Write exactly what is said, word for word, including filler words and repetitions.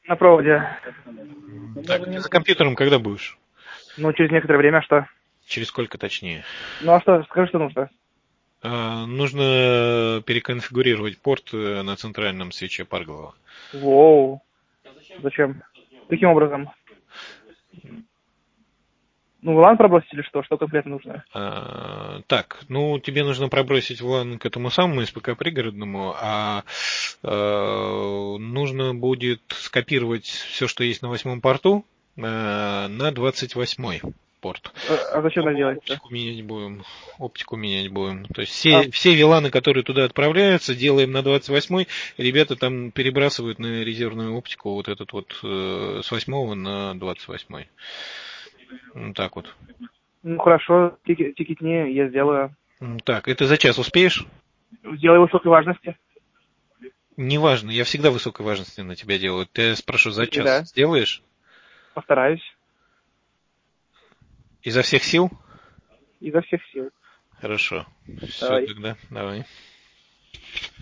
На проводе. Так, ты за компьютером когда будешь? Ну, через некоторое время, что? Через сколько точнее? Ну, а что, скажи, что нужно? А, нужно переконфигурировать порт на центральном свече Парглова. Воу. Зачем? Каким образом? Ну, в лан пробросить или что? Что конкретно нужно? А, так, ну, тебе нужно пробросить в лан к этому самому эс пэ ка пригородному, а, а нужно будет скопировать все, что есть на восьмом порту, а, на двадцать восьмой порт. А, а зачем это делать-то? Оптику менять будем. Оптику менять будем. То есть А, все, все виланы, которые туда отправляются, делаем на двадцать восьмой. Ребята там перебрасывают на резервную оптику вот этот вот э, с восьмого на двадцать восьмой. Вот так вот. ну, хорошо, тикет, тикетни, я сделаю. Так, это за час успеешь? Сделаю высокой важности. Неважно, я всегда высокой важности на тебя делаю. Ты спрошу, за И час да, сделаешь? постараюсь. Изо всех сил? Изо всех сил. Хорошо. Все Давай. тогда, давай.